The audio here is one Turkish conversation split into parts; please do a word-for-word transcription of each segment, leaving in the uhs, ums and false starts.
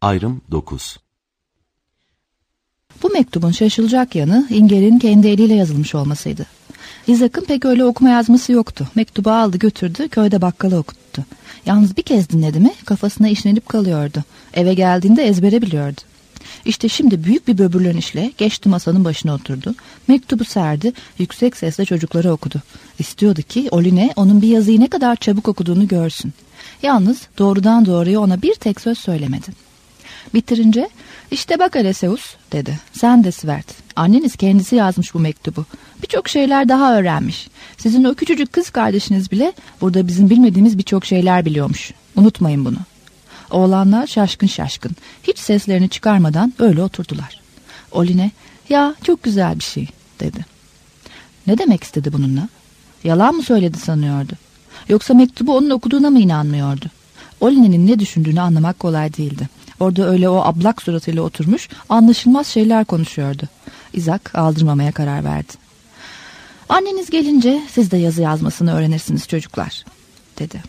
Ayrım dokuz. Bu mektubun şaşılacak yanı İnger'in kendi eliyle yazılmış olmasıydı. Isaac'ın pek öyle okuma yazması yoktu. Mektubu aldı götürdü, köyde bakkala okuttu. Yalnız bir kez dinledi mi kafasına işlenip kalıyordu. Eve geldiğinde ezbere biliyordu. İşte şimdi büyük bir böbürlenişle geçti masanın başına oturdu. Mektubu serdi, yüksek sesle çocuklara okudu. İstiyordu ki Oline onun bir yazıyı ne kadar çabuk okuduğunu görsün. Yalnız doğrudan doğruya ona bir tek söz söylemedi. Bitirince, işte bak Eleseus dedi. Sen de Svert. Anneniz kendisi yazmış bu mektubu. Birçok şeyler daha öğrenmiş. Sizin o küçücük kız kardeşiniz bile burada bizim bilmediğimiz birçok şeyler biliyormuş. Unutmayın bunu. Oğlanlar şaşkın şaşkın. Hiç seslerini çıkarmadan öyle oturdular. Oline, ya çok güzel bir şey dedi. Ne demek istedi bununla? Yalan mı söyledi sanıyordu? Yoksa mektubu onun okuduğuna mı inanmıyordu? Oline'nin ne düşündüğünü anlamak kolay değildi. Orada öyle o ablak suratıyla oturmuş, anlaşılmaz şeyler konuşuyordu. Isaac aldırmamaya karar verdi. Anneniz gelince siz de yazı yazmasını öğrenirsiniz çocuklar, dedi.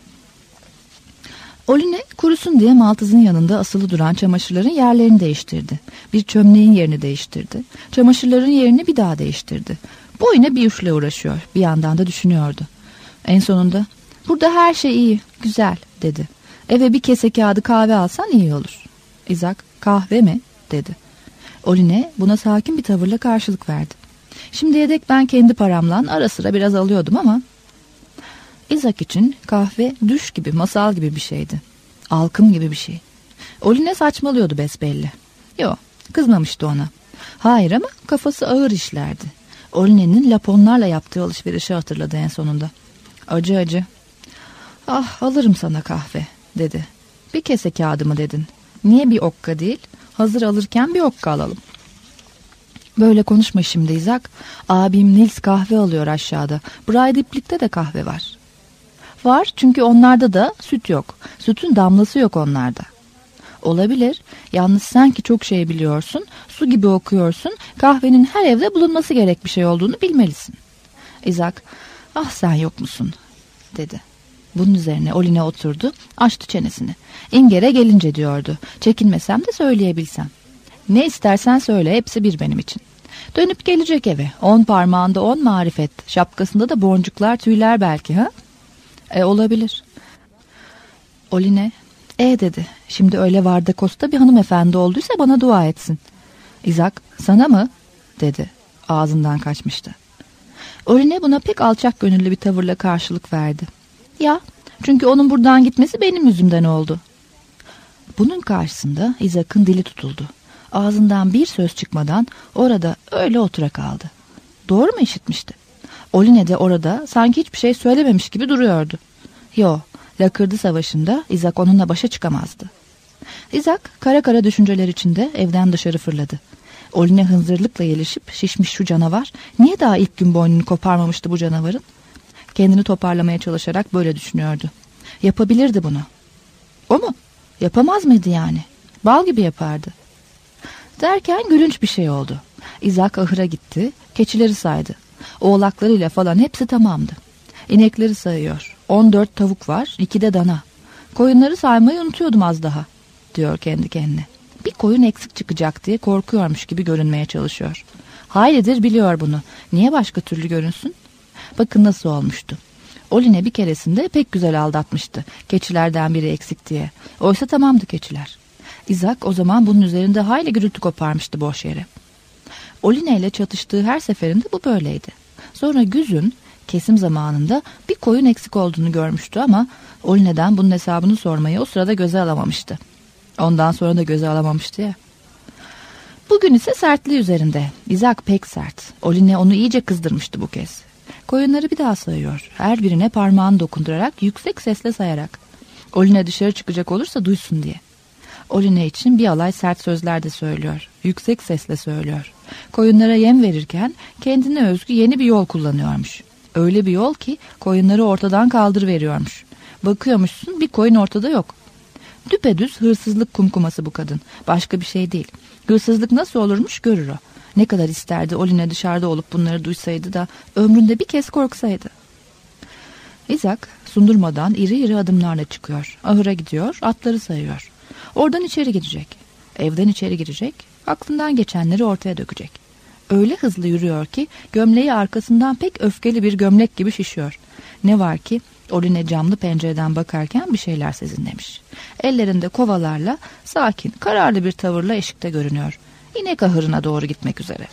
Oline kurusun diye maltızın yanında asılı duran çamaşırların yerlerini değiştirdi. Bir çömleğin yerini değiştirdi. Çamaşırların yerini bir daha değiştirdi. Boyuna bir işle uğraşıyor, bir yandan da düşünüyordu. En sonunda, burada her şey iyi, güzel, dedi. Eve bir kese kağıdı kahve alsan iyi olur. Isaac, kahve mi? dedi. Oline buna sakin bir tavırla karşılık verdi. Şimdiye dek ben kendi paramla ara sıra biraz alıyordum ama... Isaac için kahve düş gibi, masal gibi bir şeydi. Alkım gibi bir şey. Oline saçmalıyordu besbelli. Yok, kızmamıştı ona. Hayır ama kafası ağır işlerdi. Oline'nin Laponlarla yaptığı alışverişi hatırladı en sonunda. Acı acı. Ah, alırım sana kahve, dedi. Bir kese kağıdı mı dedin? Niye bir okka değil? Hazır alırken bir okka alalım. Böyle konuşma şimdi Isaac. Abim Nils kahve alıyor aşağıda. Braidiplik'te de kahve var. Var çünkü onlarda da süt yok. Sütün damlası yok onlarda. Olabilir. Yalnız sen ki çok şey biliyorsun. Su gibi okuyorsun. Kahvenin her evde bulunması gerek bir şey olduğunu bilmelisin. Isaac, ah sen yok musun? dedi. Bunun üzerine Oline oturdu, açtı çenesini. İnger'e gelince diyordu. Çekinmesem de söyleyebilsem. Ne istersen söyle, hepsi bir benim için. Dönüp gelecek eve. On parmağında on marifet. Şapkasında da boncuklar, tüyler belki ha? E olabilir. Oline, e dedi. Şimdi öyle Vardakosta bir hanımefendi olduysa bana dua etsin. Isaac, sana mı? dedi. Ağzından kaçmıştı. Oline buna pek alçak gönüllü bir tavırla karşılık verdi. Ya, çünkü onun buradan gitmesi benim yüzümden oldu. Bunun karşısında Isaac'ın dili tutuldu. Ağzından bir söz çıkmadan orada öyle otura kaldı. Doğru mu işitmişti? Oline de orada sanki hiçbir şey söylememiş gibi duruyordu. Yo, Lakırdı Savaşı'nda Isaac onunla başa çıkamazdı. Isaac kara kara düşünceler içinde evden dışarı fırladı. Oline hınzırlıkla gelişip şişmiş şu canavar, niye daha ilk gün boynunu koparmamıştı bu canavarın? Kendini toparlamaya çalışarak böyle düşünüyordu. Yapabilirdi bunu. O mu? Yapamaz mıydı yani? Bal gibi yapardı. Derken gülünç bir şey oldu. Isaac ahıra gitti, keçileri saydı. Oğlaklarıyla falan hepsi tamamdı. İnekleri sayıyor. On dört tavuk var, iki de dana. Koyunları saymayı unutuyordum az daha, diyor kendi kendine. Bir koyun eksik çıkacak diye korkuyormuş gibi görünmeye çalışıyor. Haylidir biliyor bunu. Niye başka türlü görünsün? Bakın nasıl olmuştu. Oline bir keresinde pek güzel aldatmıştı. Keçilerden biri eksik diye. Oysa tamamdı keçiler. Isaac o zaman bunun üzerinde hayli gürültü koparmıştı boş yere. Oline ile çatıştığı her seferinde bu böyleydi. Sonra güzün kesim zamanında bir koyun eksik olduğunu görmüştü ama Oline'den bunun hesabını sormayı o sırada göze alamamıştı. Ondan sonra da göze alamamıştı ya. Bugün ise sertliği üzerinde. Isaac pek sert. Oline onu iyice kızdırmıştı bu kez. Koyunları bir daha sayıyor. Her birine parmağını dokundurarak, yüksek sesle sayarak. Oline dışarı çıkacak olursa duysun diye. Oline için bir alay sert sözler de söylüyor. Yüksek sesle söylüyor. Koyunlara yem verirken kendine özgü yeni bir yol kullanıyormuş. Öyle bir yol ki koyunları ortadan kaldırıveriyormuş. Bakıyormuşsun bir koyun ortada yok. Düpedüz hırsızlık kumkuması bu kadın. Başka bir şey değil. Hırsızlık nasıl olurmuş görür o. Ne kadar isterdi Oline dışarıda olup bunları duysaydı da ömründe bir kez korksaydı. Isaac sundurmadan iri iri adımlarla çıkıyor. Ahıra gidiyor, atları sayıyor. Oradan içeri gidecek. Evden içeri girecek, aklından geçenleri ortaya dökecek. Öyle hızlı yürüyor ki gömleği arkasından pek öfkeli bir gömlek gibi şişiyor. Ne var ki Oline camlı pencereden bakarken bir şeyler sezinlemiş. Ellerinde kovalarla sakin, kararlı bir tavırla eşikte görünüyor. İnek ahırına doğru gitmek üzere.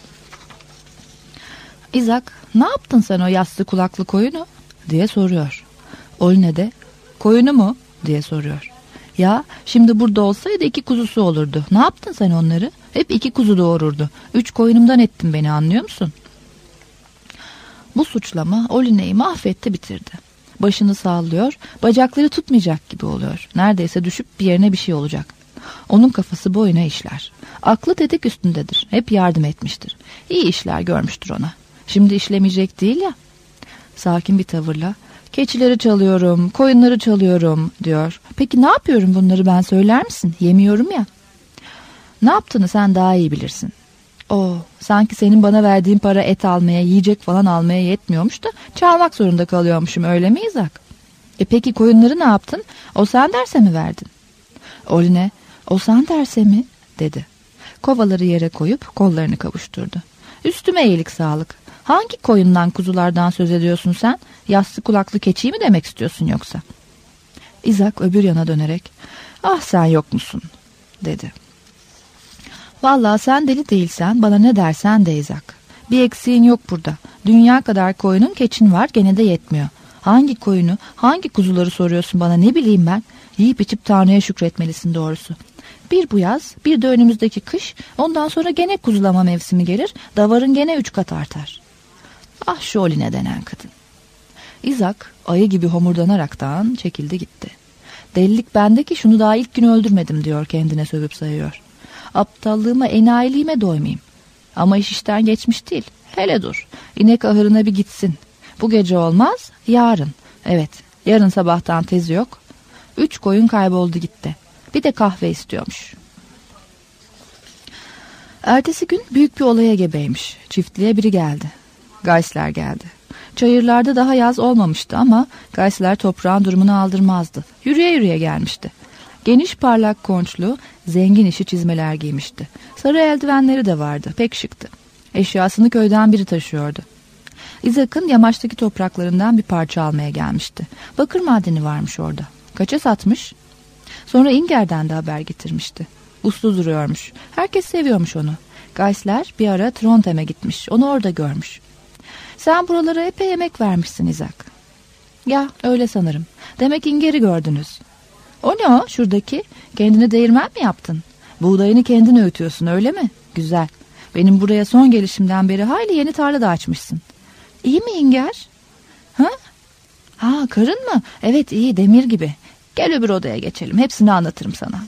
İzak, ne yaptın sen o yassı kulaklı koyunu diye soruyor. Oline de koyunu mu diye soruyor. Ya şimdi burada olsaydı iki kuzusu olurdu. Ne yaptın sen onları? Hep iki kuzu doğururdu. Üç koyunumdan ettin beni, anlıyor musun? Bu suçlama Oline'yi mahvetti, bitirdi. Başını sallıyor, bacakları tutmayacak gibi oluyor. Neredeyse düşüp bir yerine bir şey olacak. Onun kafası boyuna işler. Aklı tetik üstündedir. Hep yardım etmiştir. İyi işler görmüştür ona. Şimdi işlemeyecek değil ya. Sakin bir tavırla keçileri çalıyorum, koyunları çalıyorum diyor. Peki ne yapıyorum bunları, ben söyler misin? Yemiyorum ya. Ne yaptığını sen daha iyi bilirsin. Oo, sanki senin bana verdiğin para et almaya, yiyecek falan almaya yetmiyormuş da çalmak zorunda kalıyormuşum, öyle mi İzak? E peki koyunları ne yaptın? O sen derse mi verdin? Oline, o sen derse mi? dedi. Kovaları yere koyup kollarını kavuşturdu. Üstüme iyilik sağlık. Hangi koyundan, kuzulardan söz ediyorsun sen? Yassı kulaklı keçiyi mi demek istiyorsun yoksa? İzak öbür yana dönerek, ah sen yok musun? dedi. Vallahi sen deli değilsen bana ne dersen de İzak. Bir eksiğin yok burada. Dünya kadar koyunun, keçin var, gene de yetmiyor. Hangi koyunu, hangi kuzuları soruyorsun bana, ne bileyim ben? Yiyip içip Tanrı'ya şükretmelisin doğrusu. Bir bu yaz, bir de önümüzdeki kış, ondan sonra gene kuzulama mevsimi gelir, davarın gene üç kat artar. Ah şu Oline denen kadın. İzak ayı gibi homurdanaraktan çekildi gitti. Delilik bende ki şunu daha ilk gün öldürmedim diyor, kendine sövüp sayıyor. Aptallığıma, enayiliğime doymayayım. Ama iş işten geçmiş değil. Hele dur. İnek ahırına bir gitsin. Bu gece olmaz, yarın. Evet, yarın sabahtan tezi yok. Üç koyun kayboldu gitti. Bir de kahve istiyormuş. Ertesi gün büyük bir olaya gebeymiş. Çiftliğe biri geldi. Gaysler geldi. Çayırlarda daha yaz olmamıştı ama Gaysler toprağın durumunu aldırmazdı. Yürüye yürüye gelmişti. Geniş parlak konçlu, zengin işi çizmeler giymişti. Sarı eldivenleri de vardı, pek şıktı. Eşyasını köyden biri taşıyordu. İzak'ın yamaçtaki topraklarından bir parça almaya gelmişti. Bakır madeni varmış orada. Kaça satmış? Sonra İnger'den de haber getirmişti. Uslu duruyormuş. Herkes seviyormuş onu. Gaysler bir ara Trondheim'e gitmiş. Onu orada görmüş. Sen buralara epey emek vermişsin İzak. Ya öyle sanırım. Demek İnger'i gördünüz. O ne o şuradaki? Kendine değirmen mi yaptın? Buğdayını kendin öğütüyorsun öyle mi? Güzel. Benim buraya son gelişimden beri hayli yeni tarla da açmışsın. İyi mi İnger? Ha? Ha, karın mı? Evet iyi, demir gibi. Gel öbür odaya geçelim. Hepsini anlatırım sana.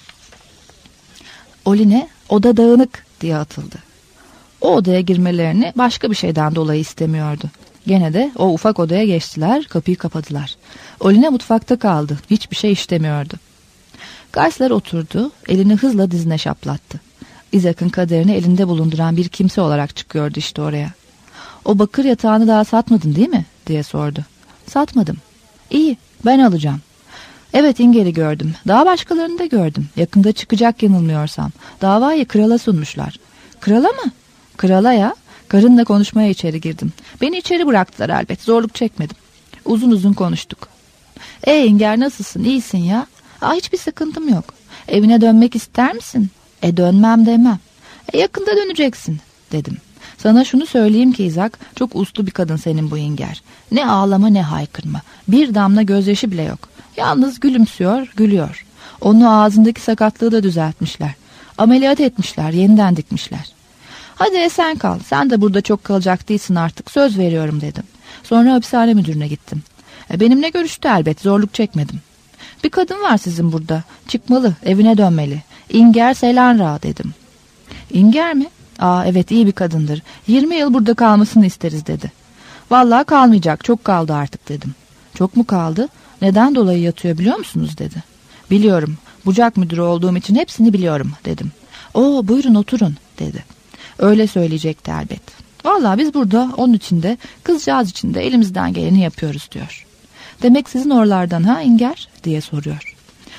Oline oda dağınık diye atıldı. O odaya girmelerini başka bir şeyden dolayı istemiyordu. Gene de o ufak odaya geçtiler, kapıyı kapadılar. Oline mutfakta kaldı. Hiçbir şey istemiyordu. Gaysler oturdu, elini hızla dizine şaplattı. İzak'ın kaderini elinde bulunduran bir kimse olarak çıkıyordu işte oraya. O bakır yatağını daha satmadın değil mi? diye sordu. Satmadım. İyi, ben alacağım. Evet, İnger'i gördüm. Daha başkalarını da gördüm. Yakında çıkacak yanılmıyorsam. Davayı krala sunmuşlar. Krala mı? Krala ya. Karınla konuşmaya içeri girdim. Beni içeri bıraktılar elbet. Zorluk çekmedim. Uzun uzun konuştuk. E İnger, nasılsın? İyisin ya. Aa, hiçbir sıkıntım yok. Evine dönmek ister misin? E dönmem demem. E yakında döneceksin dedim. Sana şunu söyleyeyim ki İzak, çok uslu bir kadın senin bu İnger. Ne ağlama ne haykırma. Bir damla gözyaşı bile yok. Yalnız gülümsüyor, gülüyor. Onun ağzındaki sakatlığı da düzeltmişler. Ameliyat etmişler, yeniden dikmişler. Hadi esen kal, sen de burada çok kalacak değilsin artık, söz veriyorum dedim. Sonra hapishane müdürüne gittim. E, benimle görüştü elbet, zorluk çekmedim. Bir kadın var sizin burada, çıkmalı, evine dönmeli. İnger Selanra dedim. İnger mi? Aa evet, iyi bir kadındır. Yirmi yıl burada kalmasını isteriz dedi. Vallahi kalmayacak, çok kaldı artık dedim. Çok mu kaldı? Neden dolayı yatıyor biliyor musunuz dedi. Biliyorum, bucak müdürü olduğum için hepsini biliyorum dedim. Oo buyurun oturun dedi. Öyle söyleyecekti elbet. Vallahi biz burada onun için de kızcağız için de elimizden geleni yapıyoruz diyor. Demek sizin oralardan ha İnger diye soruyor.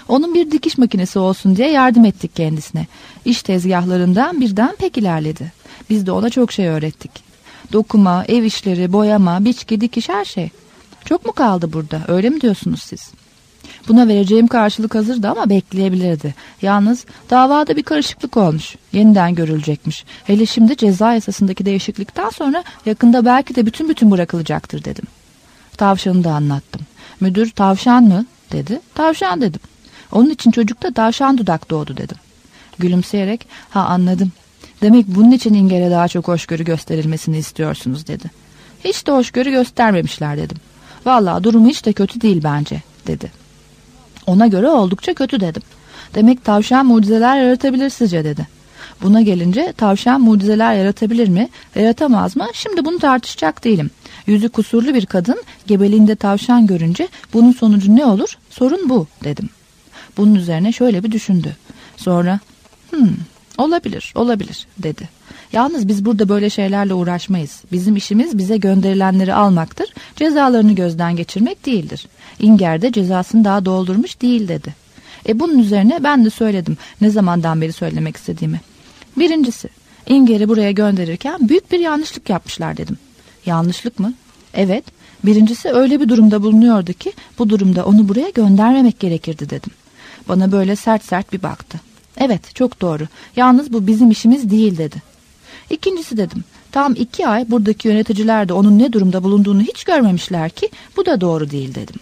Onun bir dikiş makinesi olsun diye yardım ettik kendisine. İş tezgahlarından birden pek ilerledi. Biz de ona çok şey öğrettik. Dokuma, ev işleri, boyama, biçki, dikiş, her şey. Çok mu kaldı burada, öyle mi diyorsunuz siz? Buna vereceğim karşılık hazırdı ama bekleyebilirdi. Yalnız davada bir karışıklık olmuş. Yeniden görülecekmiş. Hele şimdi ceza yasasındaki değişiklikten sonra yakında belki de bütün bütün bırakılacaktır dedim. Tavşanı da anlattım. Müdür tavşan mı dedi. Tavşan dedim. Onun için çocukta tavşan dudak doğdu dedim. Gülümseyerek ha anladım. Demek bunun için İnger'e daha çok hoşgörü gösterilmesini istiyorsunuz dedi. Hiç de hoşgörü göstermemişler dedim. Vallahi durumu hiç de kötü değil bence dedi. Ona göre oldukça kötü dedim. Demek tavşan mucizeler yaratabilir sizce dedi. Buna gelince tavşan mucizeler yaratabilir mi, yaratamaz mı? Şimdi bunu tartışacak değilim. Yüzü kusurlu bir kadın gebeliğinde tavşan görünce bunun sonucu ne olur? Sorun bu dedim. Bunun üzerine şöyle bir düşündü. Sonra hmm, olabilir, olabilir dedi. Yalnız biz burada böyle şeylerle uğraşmayız. Bizim işimiz bize gönderilenleri almaktır. Cezalarını gözden geçirmek değildir. İnger de cezasını daha doldurmuş değil dedi. E bunun üzerine ben de söyledim ne zamandan beri söylemek istediğimi. Birincisi, İnger'i buraya gönderirken büyük bir yanlışlık yapmışlar dedim. Yanlışlık mı? Evet. Birincisi öyle bir durumda bulunuyordu ki bu durumda onu buraya göndermemek gerekirdi dedim. Bana böyle sert sert bir baktı. Evet, çok doğru. Yalnız bu bizim işimiz değil dedi. İkincisi dedim. Tam iki ay buradaki yöneticiler de onun ne durumda bulunduğunu hiç görmemişler ki bu da doğru değil dedim.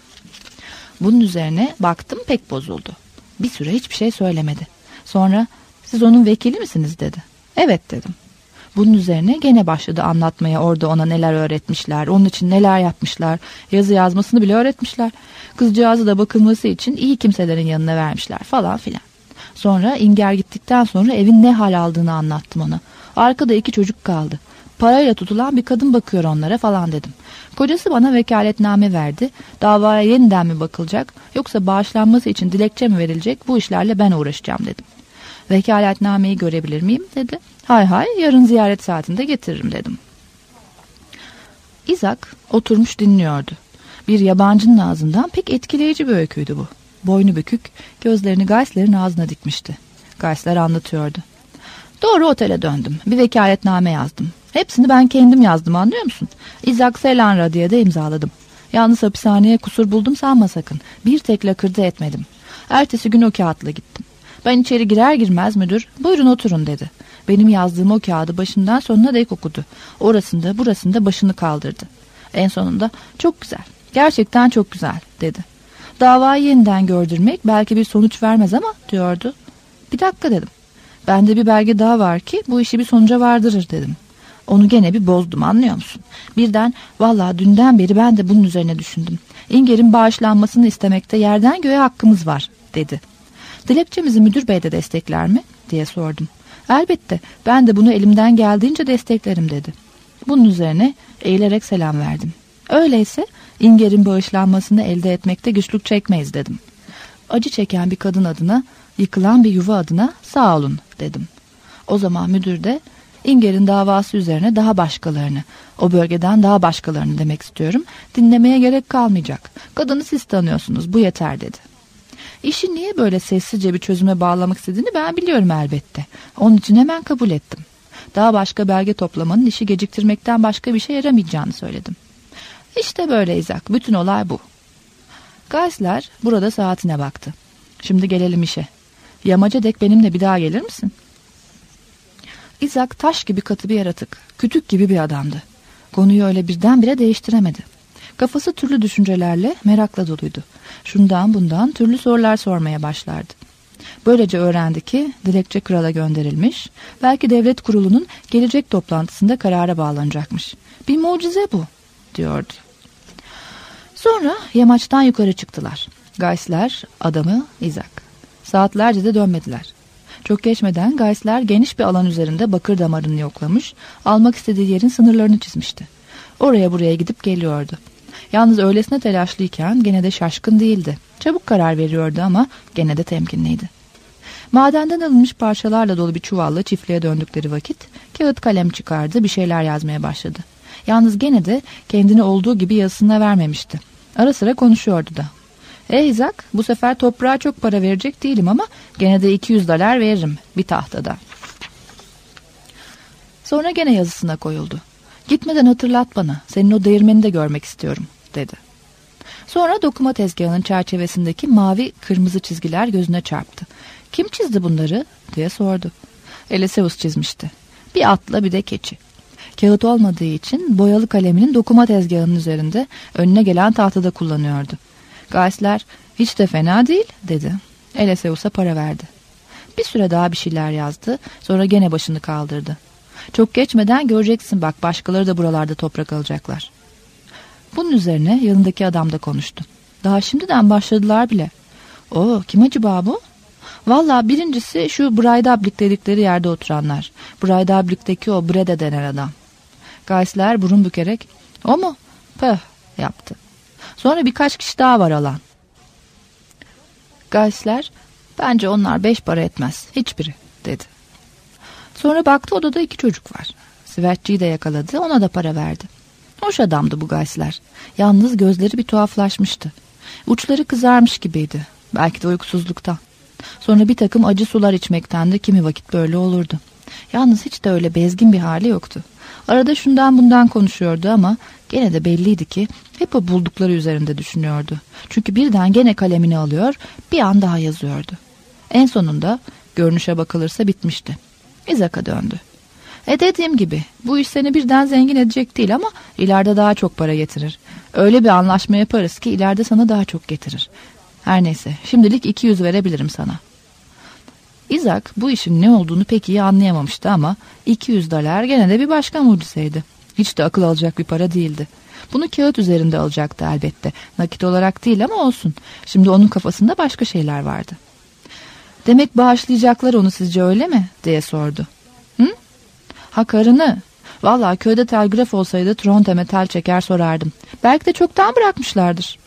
Bunun üzerine baktım pek bozuldu. Bir süre hiçbir şey söylemedi. Sonra siz onun vekili misiniz dedi. Evet dedim. Bunun üzerine gene başladı anlatmaya orada ona neler öğretmişler, onun için neler yapmışlar, yazı yazmasını bile öğretmişler. Kızcağızı da bakılması için iyi kimselerin yanına vermişler falan filan. Sonra İnger gittikten sonra evin ne hal aldığını anlattım ona. Arkada iki çocuk kaldı. Parayla tutulan bir kadın bakıyor onlara falan dedim. Kocası bana vekaletname verdi. Davaya yeniden mi bakılacak yoksa bağışlanması için dilekçe mi verilecek, bu işlerle ben uğraşacağım dedim. Vekaletnameyi görebilir miyim dedi. Hay hay, yarın ziyaret saatinde getiririm dedim. İzak oturmuş dinliyordu. Bir yabancının ağzından pek etkileyici bir öyküydü bu. Boynu bükük, gözlerini Geisler'in ağzına dikmişti. Geisler anlatıyordu. Doğru otele döndüm. Bir vekaletname yazdım. Hepsini ben kendim yazdım, anlıyor musun? İzak Selanra diye de imzaladım. Yalnız hapishaneye kusur buldum sanma sakın. Bir tek lakırdı etmedim. Ertesi gün o kağıtla gittim. Ben içeri girer girmez müdür buyurun oturun dedi. Benim yazdığım o kağıdı başından sonuna dek okudu. Orasında burasında başını kaldırdı. En sonunda çok güzel, gerçekten çok güzel dedi. Davayı yeniden gördürmek belki bir sonuç vermez ama diyordu. Bir dakika dedim. Bende bir belge daha var ki bu işi bir sonuca vardırır dedim. Onu gene bir bozdum, anlıyor musun? Birden vallahi dünden beri ben de bunun üzerine düşündüm. İnger'in bağışlanmasını istemekte yerden göğe hakkımız var dedi. Dilekçemizi müdür bey de destekler mi diye sordum. Elbette, ben de bunu elimden geldiğince desteklerim dedi. Bunun üzerine eğilerek selam verdim. Öyleyse İnger'in bağışlanmasını elde etmekte güçlük çekmeyiz dedim. Acı çeken bir kadın adına, yıkılan bir yuva adına sağ olun dedim. O zaman müdür de İnger'in davası üzerine daha başkalarını, o bölgeden daha başkalarını demek istiyorum, dinlemeye gerek kalmayacak. Kadını siz tanıyorsunuz, bu yeter dedi. İşi niye böyle sessizce bir çözüme bağlamak istediğini ben biliyorum elbette. Onun için hemen kabul ettim. Daha başka belge toplamanın işi geciktirmekten başka bir şey yaramayacağını söyledim. İşte böyle İzak, bütün olay bu. Geisler burada saatine baktı. Şimdi gelelim işe. Yamaca dek benimle bir daha gelir misin? İzak taş gibi katı bir yaratık, kütük gibi bir adamdı. Konuyu öyle birdenbire değiştiremedi. Kafası türlü düşüncelerle, merakla doluydu. Şundan bundan türlü sorular sormaya başlardı. Böylece öğrendi ki dilekçe krala gönderilmiş, belki devlet kurulunun gelecek toplantısında karara bağlanacakmış. Bir mucize bu, diyordu. Sonra yamaçtan yukarı çıktılar. Geisler, adamı, İzak. Saatlerce de dönmediler. Çok geçmeden Geisler geniş bir alan üzerinde bakır damarını yoklamış, almak istediği yerin sınırlarını çizmişti. Oraya buraya gidip geliyordu. Yalnız öylesine telaşlıyken gene de şaşkın değildi. Çabuk karar veriyordu ama gene de temkinliydi. Madenden alınmış parçalarla dolu bir çuvalla çiftliğe döndükleri vakit kağıt kalem çıkardı, bir şeyler yazmaya başladı. Yalnız gene de kendini olduğu gibi yazısına vermemişti. Ara sıra konuşuyordu da. Hey İzak, bu sefer toprağa çok para verecek değilim ama gene de iki yüz dolar veririm bir tahtada. Sonra gene yazısına koyuldu. Gitmeden hatırlat bana, senin o değirmeni de görmek istiyorum dedi. Sonra dokuma tezgahının çerçevesindeki mavi kırmızı çizgiler gözüne çarptı. Kim çizdi bunları diye sordu. Eleseus çizmişti. Bir atla bir de keçi. Kağıt olmadığı için boyalı kaleminin dokuma tezgahının üzerinde önüne gelen tahtada kullanıyordu. Geisler hiç de fena değil dedi. Eleseus'a para verdi. Bir süre daha bir şeyler yazdı. Sonra gene başını kaldırdı. Çok geçmeden göreceksin bak, başkaları da buralarda toprak alacaklar. Bunun üzerine yanındaki adam da konuştu. Daha şimdiden başladılar bile. Oo, kim acaba bu? Valla birincisi şu Breidablik dedikleri yerde oturanlar. Breidablik'teki o Brede denen adam. Geisler burun bükerek o mu? Pöh yaptı. Sonra birkaç kişi daha var alan. Geisler bence onlar beş para etmez hiçbiri dedi. Sonra baktı odada iki çocuk var. Sivertçiyi de yakaladı, ona da para verdi. Hoş adamdı bu Geisler. Yalnız gözleri bir tuhaflaşmıştı. Uçları kızarmış gibiydi. Belki de uykusuzluktan. Sonra bir takım acı sular içmekten de kimi vakit böyle olurdu. Yalnız hiç de öyle bezgin bir hali yoktu. Arada şundan bundan konuşuyordu ama gene de belliydi ki hep o buldukları üzerinde düşünüyordu. Çünkü birden gene kalemini alıyor, bir an daha yazıyordu. En sonunda görünüşe bakılırsa bitmişti. İzak'a döndü. E dediğim gibi bu iş seni birden zengin edecek değil ama ileride daha çok para getirir. Öyle bir anlaşma yaparız ki ileride sana daha çok getirir. Her neyse, şimdilik iki yüz verebilirim sana. İzak bu işin ne olduğunu pek iyi anlayamamıştı ama iki yüz dolar gene de bir başka mucizeydi. Hiç de akıl alacak bir para değildi. Bunu kağıt üzerinde alacaktı elbette. Nakit olarak değil ama olsun. Şimdi onun kafasında başka şeyler vardı. Demek bağışlayacaklar onu, sizce öyle mi? Diye sordu. Hı? Ha, karını. Vallahi köyde telgraf olsaydı Trondheim'e tel çeker sorardım. Belki de çoktan bırakmışlardır.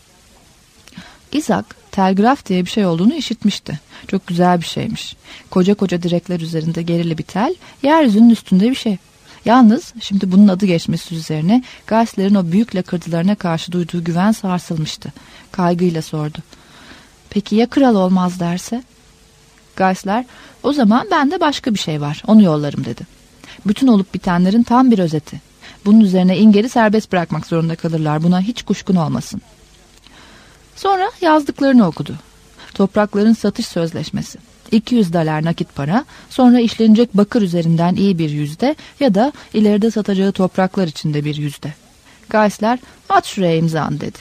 İzak telgraf diye bir şey olduğunu işitmişti. Çok güzel bir şeymiş. Koca koca direkler üzerinde gerili bir tel, yeryüzünün üstünde bir şey. Yalnız şimdi bunun adı geçmesi üzerine Geisler'in o büyük lakırdılarına karşı duyduğu güven sarsılmıştı. Kaygıyla sordu. Peki ya kral olmaz derse? Geisler, o zaman bende başka bir şey var, onu yollarım dedi. Bütün olup bitenlerin tam bir özeti. Bunun üzerine İnger'i serbest bırakmak zorunda kalırlar, buna hiç kuşkun olmasın. Sonra yazdıklarını okudu. Toprakların satış sözleşmesi. iki yüz dolar nakit para, sonra işlenecek bakır üzerinden iyi bir yüzde ya da ileride satacağı topraklar içinde bir yüzde. Geisler, at şuraya imzanı dedi.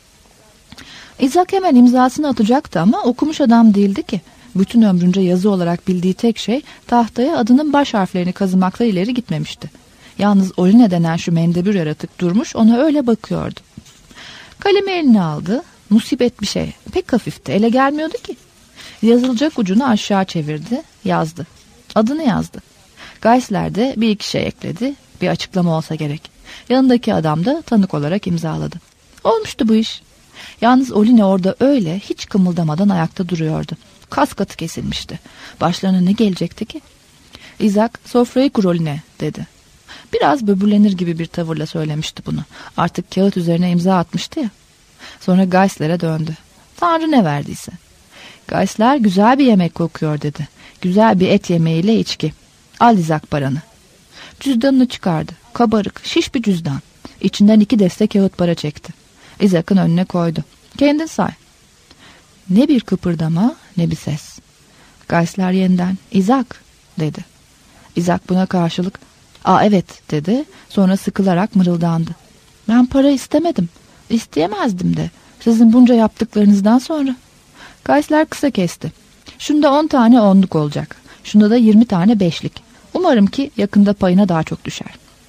İzak hemen imzasını atacaktı ama okumuş adam değildi ki. Bütün ömrünce yazı olarak bildiği tek şey tahtaya adının baş harflerini kazımakla ileri gitmemişti. Yalnız Oline denen şu mendebur yaratık durmuş ona öyle bakıyordu. Kalemi eline aldı. Musibet bir şey. Pek hafifti. Ele gelmiyordu ki. Yazılacak ucunu aşağı çevirdi. Yazdı. Adını yazdı. Geisler de bir iki şey ekledi. Bir açıklama olsa gerek. Yanındaki adam da tanık olarak imzaladı. Olmuştu bu iş. Yalnız Oline orada öyle hiç kımıldamadan ayakta duruyordu. Kas katı kesilmişti. Başlarına ne gelecekti ki? İzak, sofrayı kur Oline dedi. Biraz böbürlenir gibi bir tavırla söylemişti bunu. Artık kağıt üzerine imza atmıştı ya. Sonra Geisler'e döndü. Tanrı ne verdiyse. Geisler, güzel bir yemek kokuyor dedi. Güzel bir et yemeğiyle içki. Al İzak paranı. Cüzdanını çıkardı. Kabarık, şiş bir cüzdan. İçinden iki deste kağıt para çekti. İzak'ın önüne koydu. Kendin say. Ne bir kıpırdama ne bir ses. Geisler yeniden İzak dedi. İzak buna karşılık aa evet dedi. Sonra sıkılarak mırıldandı. Ben para istemedim. İsteyemezdim de. Sizin bunca yaptıklarınızdan sonra. Geisler kısa kesti. Şunda on tane onluk olacak. Şunda da yirmi tane beşlik. Umarım ki yakında payına daha çok düşer.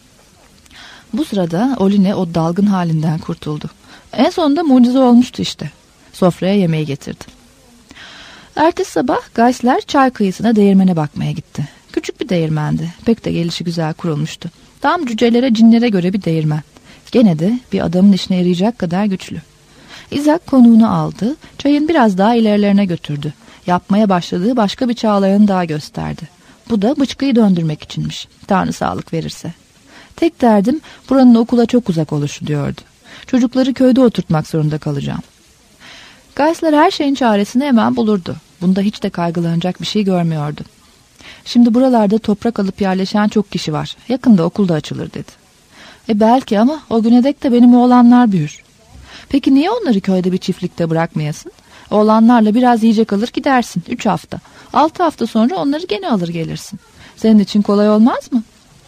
Bu sırada Oline o dalgın halinden kurtuldu. En sonunda mucize olmuştu işte. Sofraya yemeği getirdi. Ertesi sabah Geisler çay kıyısına değirmene bakmaya gitti. Küçük bir değirmendi. Pek de gelişi güzel kurulmuştu. Tam cücelere cinlere göre bir değirmen. Gene de bir adamın işine yarayacak kadar güçlü. İzak konuğunu aldı, çayın biraz daha ilerilerine götürdü. Yapmaya başladığı başka bir çağlayanı daha gösterdi. Bu da bıçkıyı döndürmek içinmiş. Tanrı sağlık verirse. Tek derdim buranın okula çok uzak oluşu diyordu. Çocukları köyde oturtmak zorunda kalacağım. Geisler her şeyin çaresini hemen bulurdu. Bunda hiç de kaygılanacak bir şey görmüyordu. Şimdi buralarda toprak alıp yerleşen çok kişi var. Yakında okulda açılır dedi. E belki ama o güne dek de benim oğlanlar büyür. Peki niye onları köyde bir çiftlikte bırakmayasın? Oğlanlarla biraz yiyecek alır gidersin. Üç hafta. Altı hafta sonra onları gene alır gelirsin. Senin için kolay olmaz mı?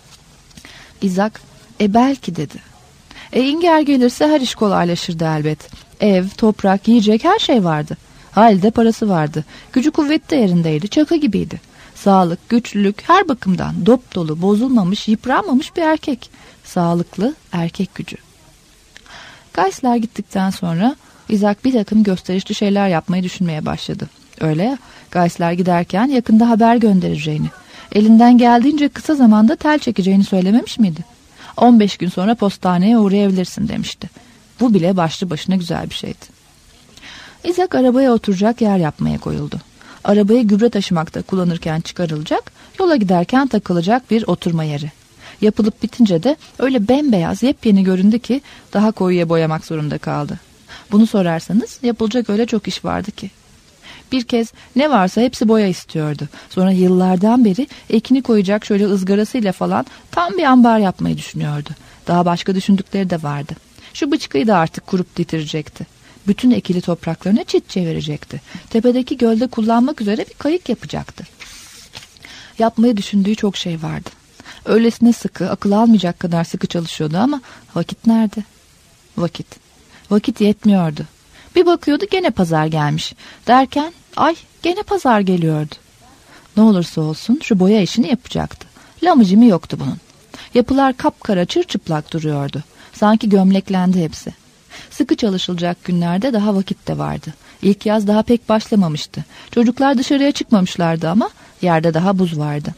İzak, e belki dedi. E Inger gelirse her iş kolaylaşırdı elbet. Ev, toprak, yiyecek her şey vardı. Halde parası vardı. Gücü kuvveti de yerindeydi. Çakı gibiydi. Sağlık, güçlülük her bakımdan dop dolu, bozulmamış, yıpranmamış bir erkek. Sağlıklı erkek gücü. Geisler gittikten sonra İzak bir takım gösterişli şeyler yapmayı düşünmeye başladı. Öyle ya, Geisler giderken yakında haber göndereceğini, elinden geldiğince kısa zamanda tel çekeceğini söylememiş miydi? on beş gün sonra postaneye uğrayabilirsin demişti. Bu bile başlı başına güzel bir şeydi. İzak arabaya oturacak yer yapmaya koyuldu. Arabayı gübre taşımakta kullanırken çıkarılacak, yola giderken takılacak bir oturma yeri. Yapılıp bitince de öyle bembeyaz yepyeni göründü ki daha koyuya boyamak zorunda kaldı. Bunu sorarsanız yapılacak öyle çok iş vardı ki. Bir kez ne varsa hepsi boya istiyordu. Sonra yıllardan beri ekini koyacak şöyle ızgarasıyla falan tam bir ambar yapmayı düşünüyordu. Daha başka düşündükleri de vardı. Şu bıçkıyı da artık kurup bitirecekti. Bütün ekili topraklarına çit çevirecekti. Tepedeki gölde kullanmak üzere bir kayık yapacaktı. Yapmayı düşündüğü çok şey vardı. Öylesine sıkı, akıl almayacak kadar sıkı çalışıyordu ama vakit nerede? Vakit. Vakit yetmiyordu. Bir bakıyordu gene pazar gelmiş. Derken ay gene pazar geliyordu. Ne olursa olsun şu boya işini yapacaktı. Lamıcımı yoktu bunun. Yapılar kapkara çırçıplak duruyordu. Sanki gömleklendi hepsi. Sıkı çalışılacak günlerde daha vakit de vardı. İlk yaz daha pek başlamamıştı. Çocuklar dışarıya çıkmamışlardı ama yerde daha buz vardı.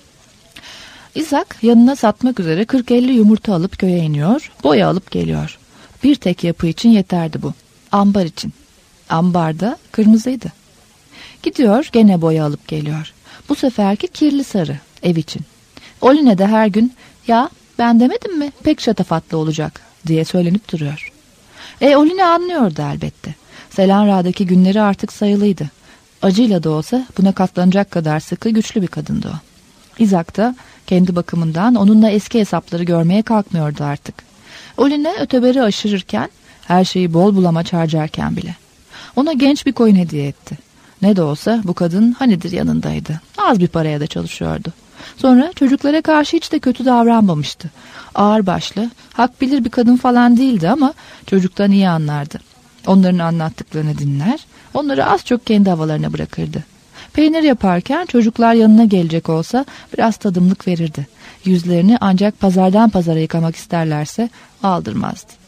İzak yanına satmak üzere kırk elli yumurta alıp köye iniyor, boya alıp geliyor. Bir tek yapı için yeterdi bu. Ambar için. Ambarda kırmızıydı. Gidiyor gene boya alıp geliyor. Bu seferki kirli sarı ev için. Oline de her gün ya ben demedim mi pek şatafatlı olacak diye söylenip duruyor. E Oline anlıyordu elbette. Selanra'daki günleri artık sayılıydı. Acıyla da olsa buna katlanacak kadar sıkı güçlü bir kadındı o. İzak da kendi bakımından onunla eski hesapları görmeye kalkmıyordu artık. Oline öteberi aşırırken her şeyi bol bulamaç harcarken bile. Ona genç bir koyun hediye etti. Ne de olsa bu kadın hanidir yanındaydı. Az bir paraya da çalışıyordu. Sonra çocuklara karşı hiç de kötü davranmamıştı. Ağırbaşlı, hak bilir bir kadın falan değildi ama çocuktan iyi anlardı. Onların anlattıklarını dinler, onları az çok kendi havalarına bırakırdı. Peynir yaparken çocuklar yanına gelecek olsa biraz tadımlık verirdi. Yüzlerini ancak pazardan pazara yıkamak isterlerse aldırmazdı.